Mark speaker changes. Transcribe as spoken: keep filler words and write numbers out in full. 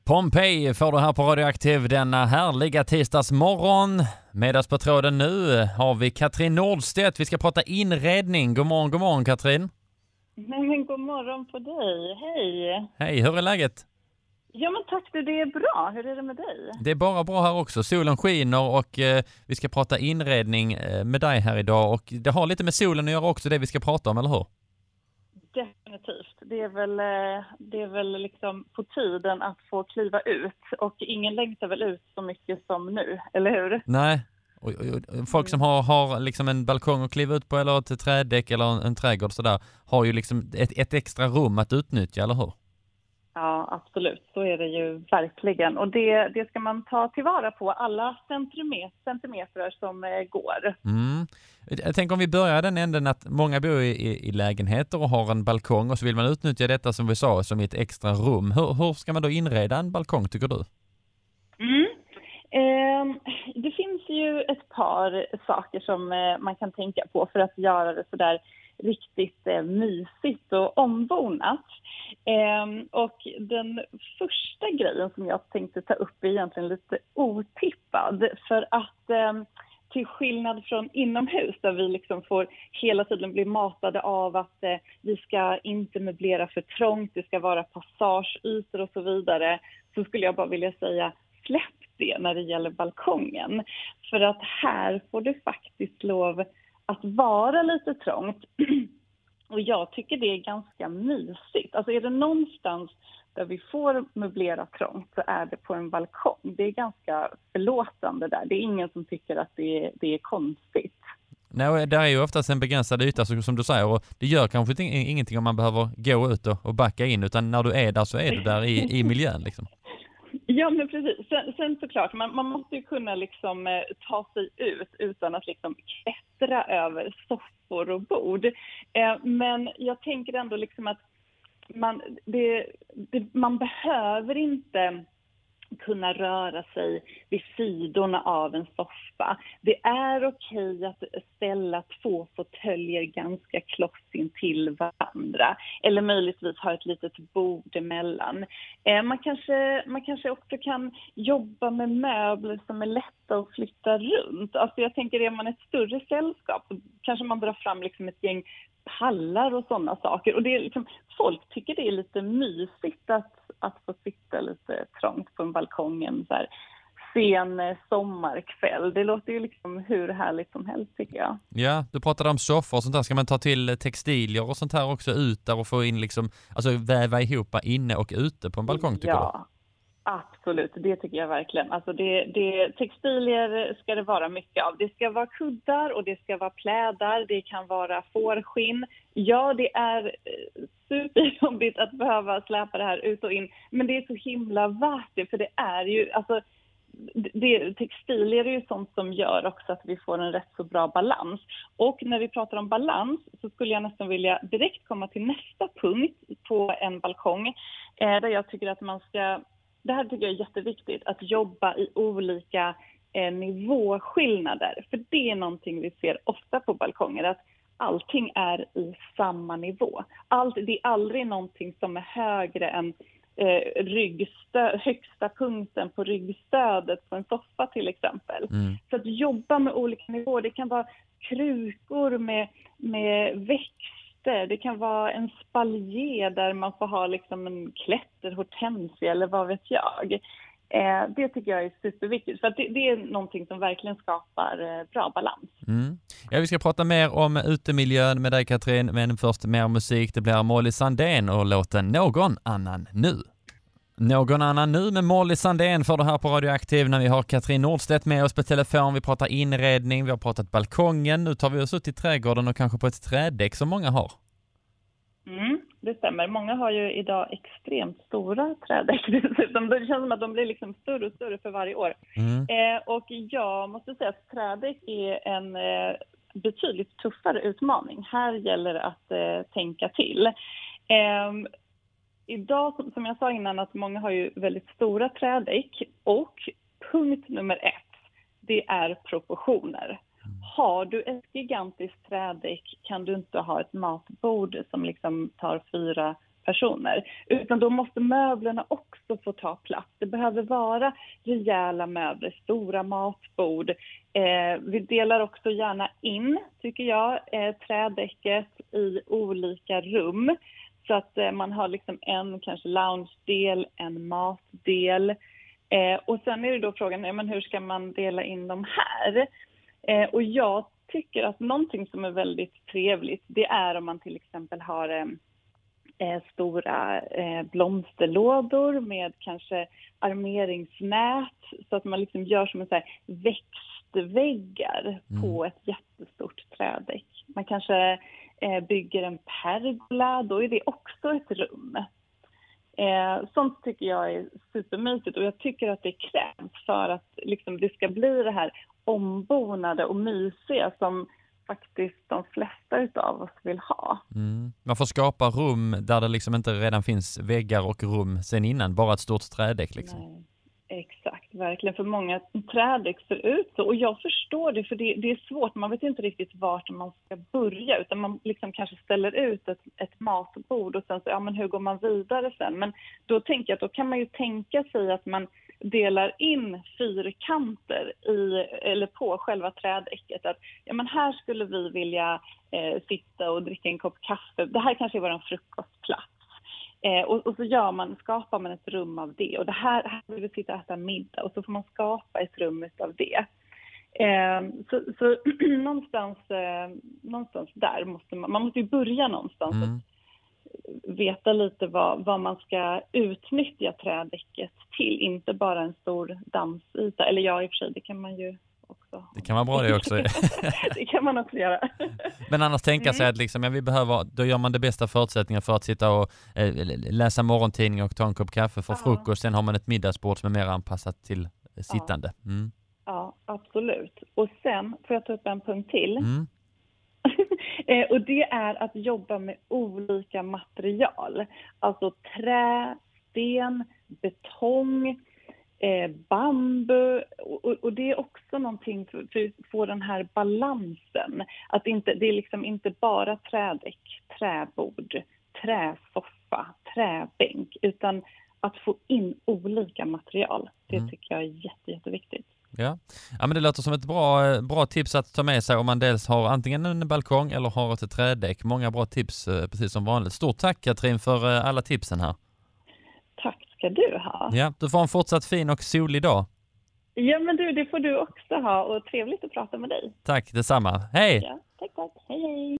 Speaker 1: Pompeji får du här på Radioaktiv denna härliga tisdagsmorgon. Med oss på tråden nu har vi Katrin Nordstedt. Vi ska prata inredning. God morgon, god morgon Katrin.
Speaker 2: Nej, men god morgon på dig. Hej.
Speaker 1: Hej, hur är läget?
Speaker 2: Ja men tack du, det är bra. Hur är det med dig?
Speaker 1: Det är bara bra här också. Solen skiner och eh, vi ska prata inredning eh, med dig här idag. Och det har lite med solen att göra också, det vi ska prata om, eller hur?
Speaker 2: Definitivt. Det är väl, det är väl liksom på tiden att få kliva ut. Och ingen längtar väl ut så mycket som nu, eller hur?
Speaker 1: Nej. Och, och, och folk som har, har liksom en balkong att kliva ut på eller ett trädäck eller en, en trädgård så där, har ju liksom ett, ett extra rum att utnyttja, eller hur?
Speaker 2: Ja, absolut. Så är det ju verkligen. Och det, det ska man ta tillvara på alla centimeter, centimeter som eh, går.
Speaker 1: Mm. Jag tänker om vi börjar den änden att många bor i, i, i lägenheter och har en balkong och så vill man utnyttja detta som vi sa som ett extra rum. Hur, hur ska man då inreda en balkong tycker du?
Speaker 2: Mm. Eh, det finns ju ett par saker som eh, man kan tänka på för att göra det så där riktigt eh, mysigt och ombonat. Eh, och den första grejen som jag tänkte ta upp är egentligen lite otippad. För att eh, till skillnad från inomhus där vi liksom får hela tiden bli matade av att eh, vi ska inte möblera för trångt, det ska vara passageytor och så vidare. Så skulle jag bara vilja säga släpp det när det gäller balkongen. För att här får det faktiskt lov att vara lite trångt. Och jag tycker det är ganska mysigt. Alltså är det någonstans där vi får möblera trångt så är det på en balkong. Det är ganska förlåtande där. Det är ingen som tycker att det är, det är konstigt.
Speaker 1: Nej, det är ju oftast en begränsad yta som du säger och det gör kanske ingenting om man behöver gå ut och, och backa in utan när du är där så är du där i, i miljön liksom.
Speaker 2: Ja, men precis. Sen, sen såklart, man, man måste ju kunna liksom eh, ta sig ut utan att liksom klättra över soffor och bord. Eh, men jag tänker ändå liksom att man, det, det, man behöver inte kunna röra sig vid sidorna av en soffa. Det är okej att ställa två fåtöljer ganska kloss in till varandra. Eller möjligtvis ha ett litet bord emellan. Eh, man, kanske, man kanske också kan jobba med möbler som är lätta att flytta runt. Alltså jag tänker, är man ett större sällskap så kanske man drar fram liksom ett gäng pallar och sådana saker. Och det är liksom, folk tycker det är lite mysigt att, att få sitta lite trångt på en balkongen så här sen sommarkväll. Det låter ju liksom hur härligt som helst tycker jag.
Speaker 1: Ja, du pratade om soffor och sånt där. Ska man ta till textilier och sånt här också ut där och få in liksom, alltså väva ihop inne och ute på en balkong tycker
Speaker 2: ja.
Speaker 1: du?
Speaker 2: Absolut, det tycker jag verkligen. Alltså det, det, textilier ska det vara mycket av. Det ska vara kuddar och det ska vara plädar. Det kan vara fårskinn. Ja, det är superjobbigt att behöva släpa det här ut och in. Men det är så himla värt det. För det är ju, alltså, det, textilier är ju sånt som gör också att vi får en rätt så bra balans. Och när vi pratar om balans så skulle jag nästan vilja direkt komma till nästa punkt på en balkong. Eh, där jag tycker att man ska... Det här tycker jag är jätteviktigt, att jobba i olika eh, nivåskillnader. För det är någonting vi ser ofta på balkonger, att allting är i samma nivå. Allt, det är aldrig någonting som är högre än eh, ryggstöd, högsta punkten på ryggstödet på en soffa till exempel. Mm. Så att jobba med olika nivåer, det kan vara krukor med, med växt. Det kan vara en spaljer där man får ha liksom en klätterhortensia eller vad vet jag. Eh, det tycker jag är superviktigt för att det, det är någonting som verkligen skapar eh, bra balans.
Speaker 1: Mm. Ja, vi ska prata mer om utemiljön med dig Katrin, men först mer musik. Det blir Molly Sandén och låten Någon annan nu. Någon annan nu med Molly Sandén för det här på Radioaktiv när vi har Katrin Nordstedt med oss på telefon. Vi pratar inredning, vi har pratat balkongen. Nu tar vi oss ut i trädgården och kanske på ett trädäck som många har.
Speaker 2: Mm, det stämmer. Många har ju idag extremt stora trädäck. Det känns som att de blir liksom större och större för varje år. Mm. Eh, och jag måste säga att trädäck är en eh, betydligt tuffare utmaning. Här gäller det att eh, tänka till. Eh, Idag, som jag sa innan, att många har ju väldigt stora trädäck och punkt nummer ett, det är proportioner. Har du ett gigantiskt trädäck kan du inte ha ett matbord som liksom tar fyra personer. Utan då måste möblerna också få ta plats. Det behöver vara rejäla möbler, stora matbord. Eh, vi delar också gärna in, tycker jag, eh, trädäcket i olika rum. Så att eh, man har liksom en kanske lounge-del, en matdel. Eh, och sen är det då frågan, ja, men hur ska man dela in dem här? Eh, och jag tycker att någonting som är väldigt trevligt, det är om man till exempel har eh, eh, stora eh, blomsterlådor med kanske armeringsnät, så att man liksom gör som en så här växtväggar mm. på ett jättestort trädäck. Man kanske eh, bygger en pergola, då är det också ett rum. Eh, sånt tycker jag är supermysigt, och jag tycker att det krävs för att liksom, det ska bli det här ombonade och mysiga som faktiskt de flesta av oss vill ha.
Speaker 1: Mm. Man får skapa rum där det liksom inte redan finns väggar och rum sen innan, bara ett stort trädäck liksom.
Speaker 2: Nej. Exakt, verkligen. För många trädäck ser ut så. Och jag förstår det, för det, det är svårt. Man vet inte riktigt vart man ska börja. Utan man liksom kanske ställer ut ett, ett matbord och sen så, ja men hur går man vidare sen? Men då tänker jag att då kan man ju tänka sig att man delar in fyrkanter i, eller på själva trädäcket. Att ja men här skulle vi vilja eh, sitta och dricka en kopp kaffe. Det här kanske är vår frukostplats. Eh, och, och så gör man, skapar man ett rum av det. Och det här, här vill vi sitta och äta middag. Och så får man skapa ett rum av det. Eh, så så någonstans, eh, någonstans där måste man, man måste ju börja någonstans. Mm. Att veta lite vad, vad man ska utnyttja trädäcket till. Inte bara en stor dammsyta. Eller ja, i och för sig, det kan man ju också.
Speaker 1: Det kan vara bra det också.
Speaker 2: Det kan man också göra.
Speaker 1: Men annars tänka sig
Speaker 2: mm.
Speaker 1: att liksom, ja, vi behöver, då gör man det bästa förutsättningar för att sitta och eh, läsa morgontidning och ta en kopp kaffe för ja. frukost. Sen har man ett middagsbord som är mer anpassat till eh, sittande. Mm.
Speaker 2: Ja, absolut. Och sen får jag ta upp en punkt till.
Speaker 1: Mm.
Speaker 2: eh, och det är att jobba med olika material. Alltså trä, sten, betong, Eh, bambu, och, och det är också någonting för, för att få den här balansen. Att inte, det är liksom inte bara trädäck, träbord, träsoffa, träbänk, utan att få in olika material. Det mm. tycker jag är jätte, jätteviktigt.
Speaker 1: Ja. ja, men det låter som ett bra, bra tips att ta med sig om man dels har antingen en balkong eller har ett trädäck. Många bra tips, precis som vanligt. Stort tack Katrin för alla tipsen här.
Speaker 2: Tack ska du ha.
Speaker 1: Ja, du får en fortsatt fin och solig dag.
Speaker 2: Ja, men du, det får du också ha, och trevligt att prata med dig.
Speaker 1: Tack, detsamma. Hej!
Speaker 2: Ja, tack, tack. Hej, hej.